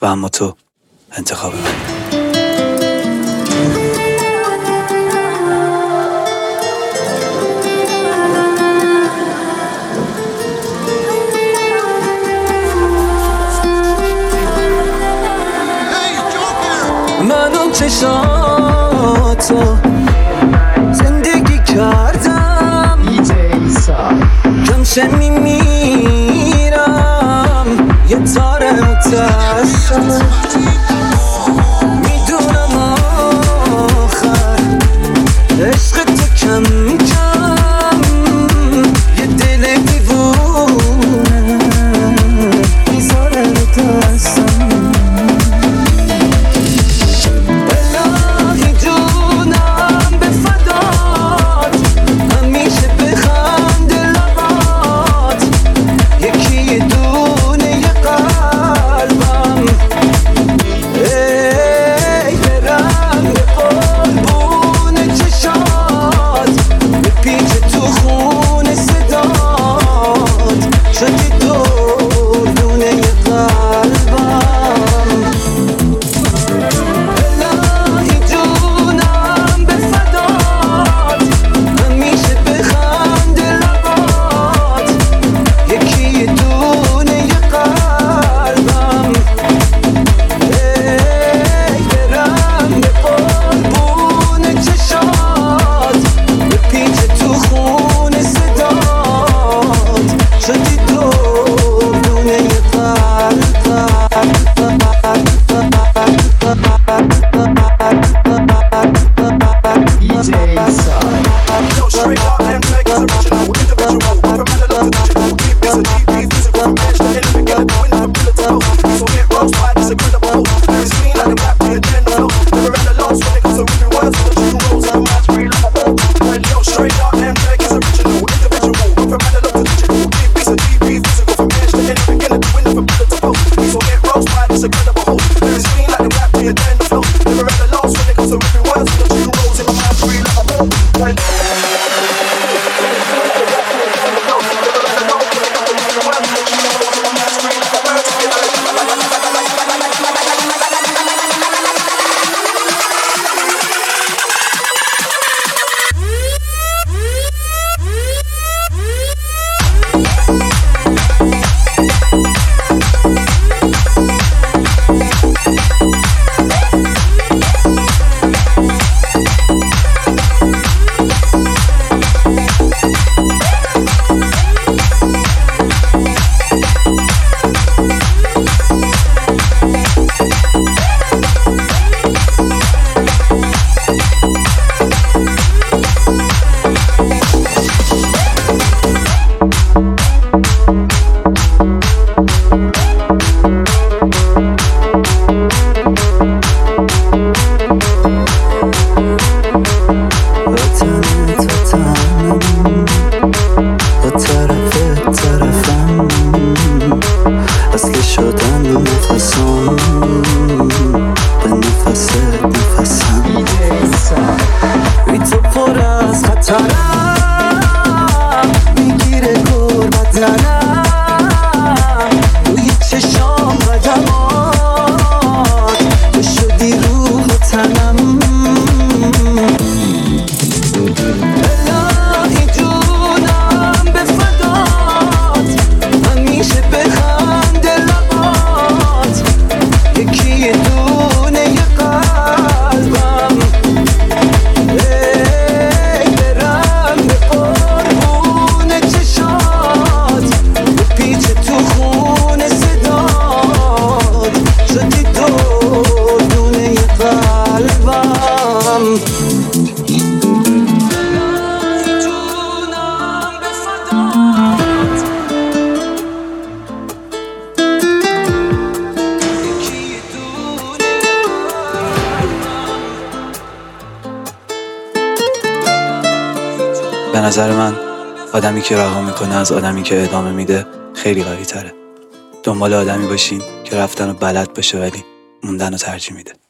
و اما تو انتخاب من. منو چشاتو زندگی کردم، کمشه میمیرم یه تاره متاسم، میدونم آخر عشق تو کم کم یه دل دیوونه میذاره رو دستم. به نظر من آدمی که رها میکنه از آدمی که ادامه میده خیلی قوی تره. دنبال آدمی باشین که رفتن رو بلد باشه ولی موندن رو ترجیح میده.